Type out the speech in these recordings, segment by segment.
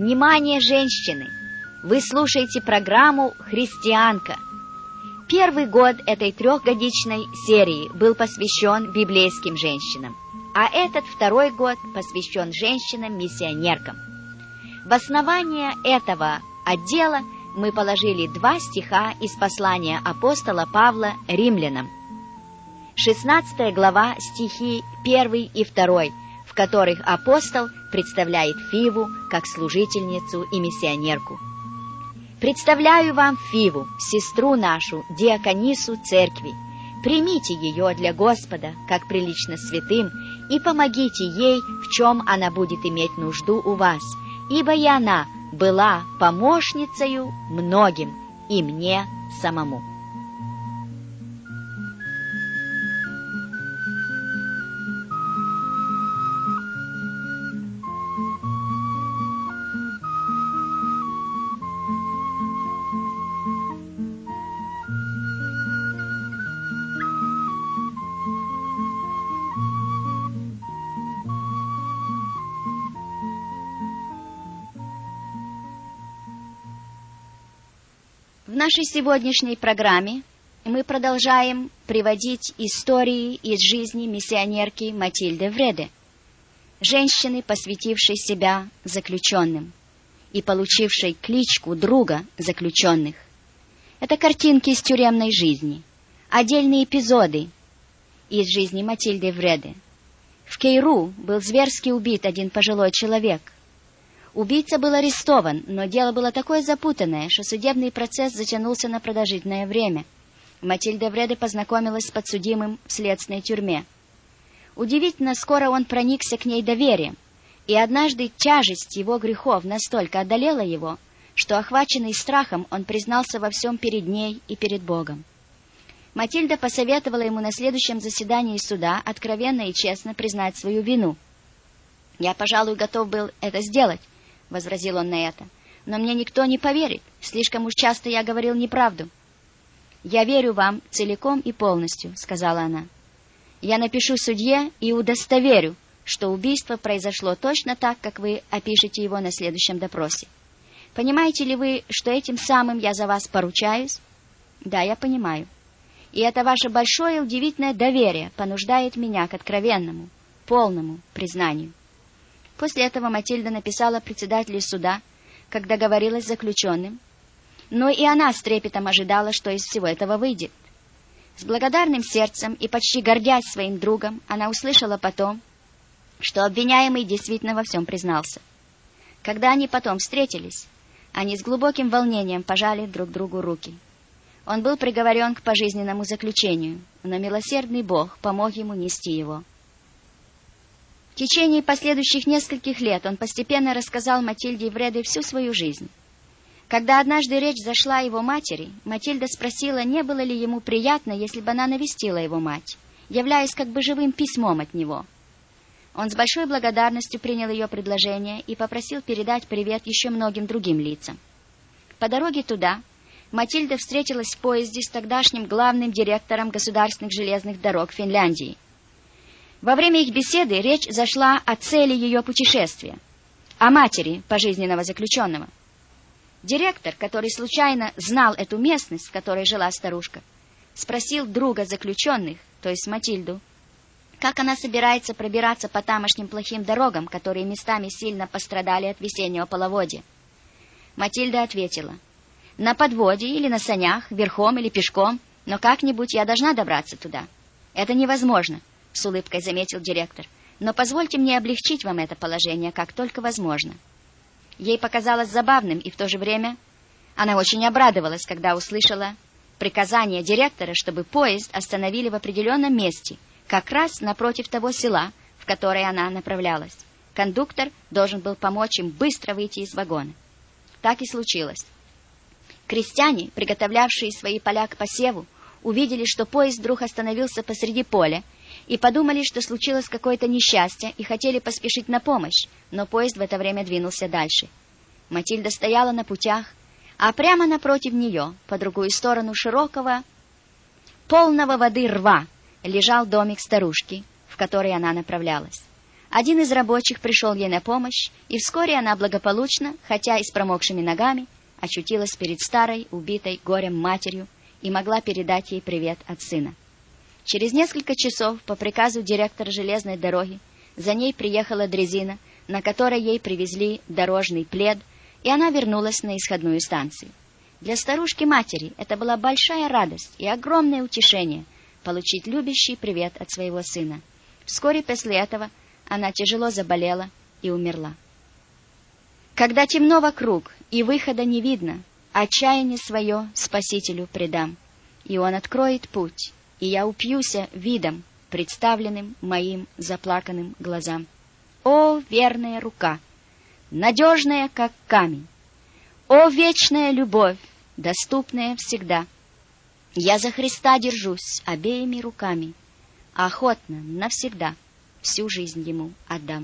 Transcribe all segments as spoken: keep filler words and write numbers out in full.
Внимание, женщины! Вы слушаете программу «Христианка». Первый год этой трехгодичной серии был посвящен библейским женщинам, а этот второй год посвящен женщинам-миссионеркам. В основание этого отдела мы положили два стиха из послания апостола Павла римлянам. шестнадцатая глава, стихи первый и второй, в которых апостол представляет Фиву как служительницу и миссионерку. «Представляю вам Фиву, сестру нашу, диаконису церкви. Примите ее для Господа, как прилично святым, и помогите ей, в чем она будет иметь нужду у вас, ибо и она была помощницею многим, и мне самому». В нашей сегодняшней программе мы продолжаем приводить истории из жизни миссионерки Матильды Вреде, женщины, посвятившей себя заключенным и получившей кличку друга заключенных. Это картинки из тюремной жизни, отдельные эпизоды из жизни Матильды Вреде. В Кейру был зверски убит один пожилой человек. Убийца был арестован, но дело было такое запутанное, что судебный процесс затянулся на продолжительное время. Матильда Вреде познакомилась с подсудимым в следственной тюрьме. Удивительно, скоро он проникся к ней доверием, и однажды тяжесть его грехов настолько одолела его, что, охваченный страхом, он признался во всем перед ней и перед Богом. Матильда посоветовала ему на следующем заседании суда откровенно и честно признать свою вину. «Я, пожалуй, готов был это сделать», — возразил он на это. «Но мне никто не поверит. Слишком уж часто я говорил неправду». «Я верю вам целиком и полностью», — сказала она. «Я напишу судье и удостоверю, что убийство произошло точно так, как вы опишете его на следующем допросе. Понимаете ли вы, что этим самым я за вас поручаюсь?» «Да, я понимаю. И это ваше большое удивительное доверие понуждает меня к откровенному, полному признанию». После этого Матильда написала председателю суда, как договорилась с заключенным, но и она с трепетом ожидала, что из всего этого выйдет. С благодарным сердцем и почти гордясь своим другом, она услышала потом, что обвиняемый действительно во всем признался. Когда они потом встретились, они с глубоким волнением пожали друг другу руки. Он был приговорен к пожизненному заключению, но милосердный Бог помог ему нести его. В течение последующих нескольких лет он постепенно рассказал Матильде Вреде всю свою жизнь. Когда однажды речь зашла о его матери, Матильда спросила, не было ли ему приятно, если бы она навестила его мать, являясь как бы живым письмом от него. Он с большой благодарностью принял ее предложение и попросил передать привет еще многим другим лицам. По дороге туда Матильда встретилась в поезде с тогдашним главным директором государственных железных дорог Финляндии. Во время их беседы речь зашла о цели ее путешествия, о матери пожизненного заключенного. Директор, который случайно знал эту местность, в которой жила старушка, спросил друга заключенных, то есть Матильду, как она собирается пробираться по тамошним плохим дорогам, которые местами сильно пострадали от весеннего половодья. Матильда ответила: «На подводе или на санях, верхом или пешком, но как-нибудь я должна добраться туда». «Это невозможно», — с улыбкой заметил директор, «но позвольте мне облегчить вам это положение, как только возможно». Ей показалось забавным, и в то же время она очень обрадовалась, когда услышала приказание директора, чтобы поезд остановили в определенном месте, как раз напротив того села, в которое она направлялась. Кондуктор должен был помочь им быстро выйти из вагона. Так и случилось. Крестьяне, приготовлявшие свои поля к посеву, увидели, что поезд вдруг остановился посреди поля, и подумали, что случилось какое-то несчастье, и хотели поспешить на помощь, но поезд в это время двинулся дальше. Матильда стояла на путях, а прямо напротив нее, по другую сторону широкого, полного воды рва, лежал домик старушки, в который она направлялась. Один из рабочих пришел ей на помощь, и вскоре она благополучно, хотя и с промокшими ногами, очутилась перед старой, убитой горем матерью и могла передать ей привет от сына. Через несколько часов по приказу директора железной дороги за ней приехала дрезина, на которой ей привезли дорожный плед, и она вернулась на исходную станцию. Для старушки-матери это была большая радость и огромное утешение получить любящий привет от своего сына. Вскоре после этого она тяжело заболела и умерла. Когда темно вокруг и выхода не видно, отчаяние свое Спасителю предам, и он откроет путь, и я упьюся видом, представленным моим заплаканным глазам. О, верная рука, надежная, как камень! О, вечная любовь, доступная всегда! Я за Христа держусь обеими руками, охотно, навсегда, всю жизнь ему отдам.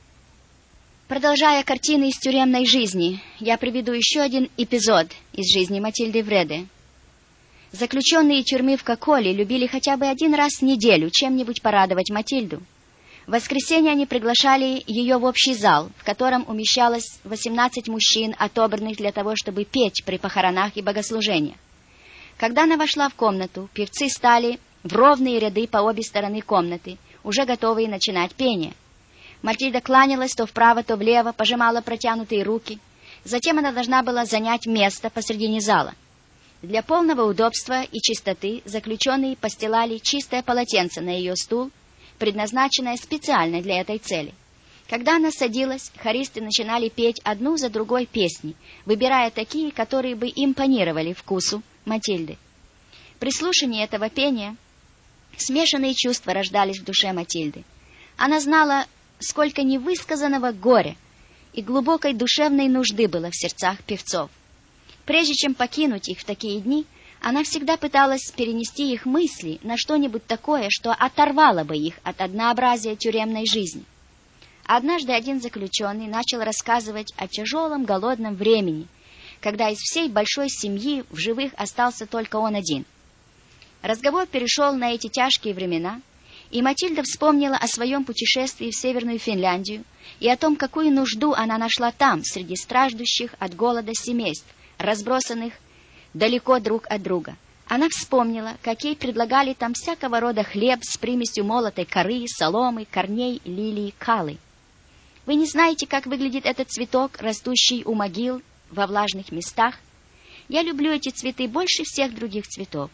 Продолжая картины из тюремной жизни, я приведу еще один эпизод из жизни Матильды Вреде. Заключенные тюрьмы в Коколе любили хотя бы один раз в неделю чем-нибудь порадовать Матильду. В воскресенье они приглашали ее в общий зал, в котором умещалось восемнадцать мужчин, отобранных для того, чтобы петь при похоронах и богослужениях. Когда она вошла в комнату, певцы стали в ровные ряды по обе стороны комнаты, уже готовые начинать пение. Матильда кланялась то вправо, то влево, пожимала протянутые руки. Затем она должна была занять место посредине зала. Для полного удобства и чистоты заключенные постилали чистое полотенце на ее стул, предназначенное специально для этой цели. Когда она садилась, хористы начинали петь одну за другой песни, выбирая такие, которые бы импонировали вкусу Матильды. При слушании этого пения смешанные чувства рождались в душе Матильды. Она знала, сколько невысказанного горя и глубокой душевной нужды было в сердцах певцов. Прежде чем покинуть их в такие дни, она всегда пыталась перенести их мысли на что-нибудь такое, что оторвало бы их от однообразия тюремной жизни. Однажды один заключенный начал рассказывать о тяжелом голодном времени, когда из всей большой семьи в живых остался только он один. Разговор перешел на эти тяжкие времена, и Матильда вспомнила о своем путешествии в Северную Финляндию и о том, какую нужду она нашла там, среди страждущих от голода семейств, разбросанных далеко друг от друга. Она вспомнила, как ей предлагали там всякого рода хлеб с примесью молотой коры, соломы, корней, лилии, калы. Вы не знаете, как выглядит этот цветок, растущий у могил во влажных местах? Я люблю эти цветы больше всех других цветов.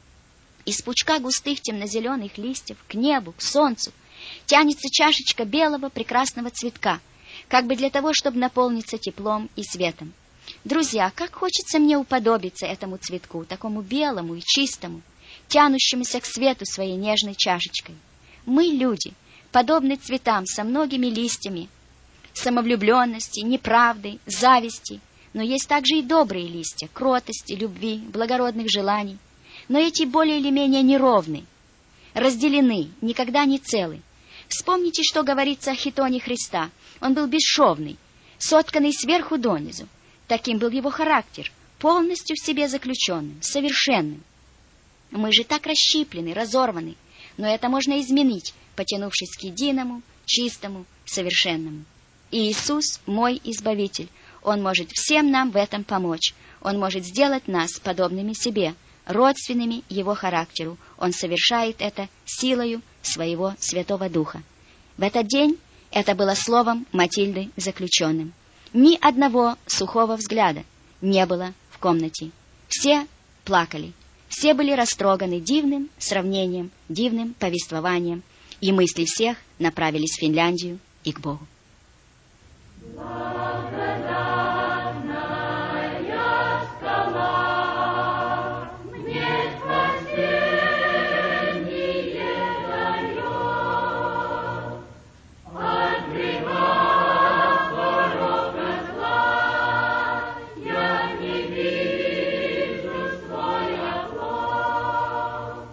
Из пучка густых темно-зеленых листьев к небу, к солнцу тянется чашечка белого прекрасного цветка, как бы для того, чтобы наполниться теплом и светом. Друзья, как хочется мне уподобиться этому цветку, такому белому и чистому, тянущемуся к свету своей нежной чашечкой. Мы, люди, подобны цветам со многими листьями самовлюбленности, неправды, зависти, но есть также и добрые листья, кротости, любви, благородных желаний. Но эти более или менее неровны, разделены, никогда не целы. Вспомните, что говорится о хитоне Христа. Он был бесшовный, сотканный сверху донизу. Таким был его характер, полностью в себе заключенным, совершенным. Мы же так расщиплены, разорваны, но это можно изменить, потянувшись к единому, чистому, совершенному. И Иисус — мой Избавитель. Он может всем нам в этом помочь. Он может сделать нас подобными себе, родственными его характеру. Он совершает это силою своего Святого Духа. В этот день это было словом Матильды заключенным. Ни одного сухого взгляда не было в комнате. Все плакали, все были растроганы дивным сравнением, дивным повествованием, и мысли всех направились в Финляндию и к Богу.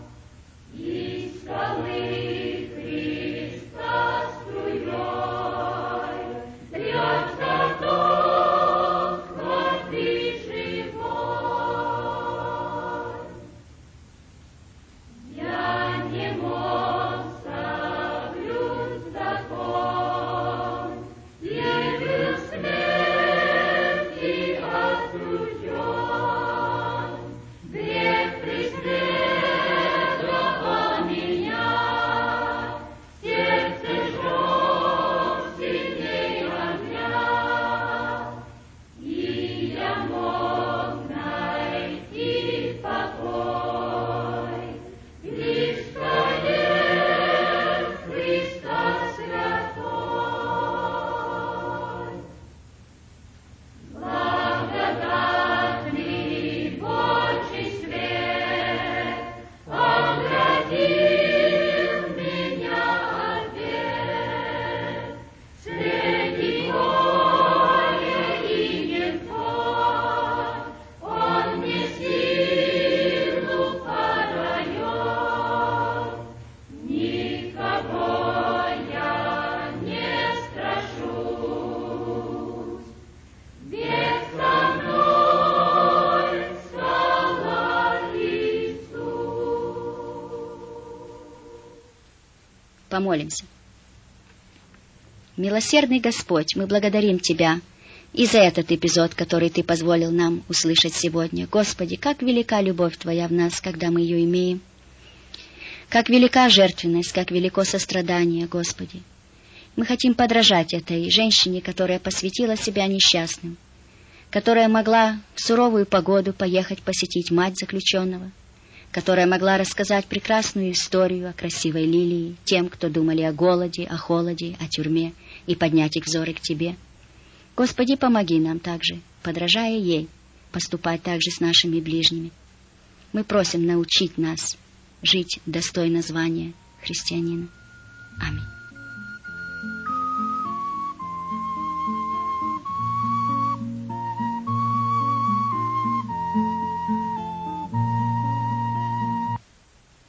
Скалы Христа струёй. Помолимся. Милосердный Господь, мы благодарим Тебя и за этот эпизод, который Ты позволил нам услышать сегодня. Господи, как велика любовь Твоя в нас, когда мы ее имеем. Как велика жертвенность, как велико сострадание, Господи. Мы хотим подражать этой женщине, которая посвятила себя несчастным, которая могла в суровую погоду поехать посетить мать заключенного, которая могла рассказать прекрасную историю о красивой лилии тем, кто думали о голоде, о холоде, о тюрьме, и поднять их взоры к Тебе. Господи, помоги нам также, подражая ей, поступать также с нашими ближними. Мы просим научить нас жить достойно звания христианина. Аминь.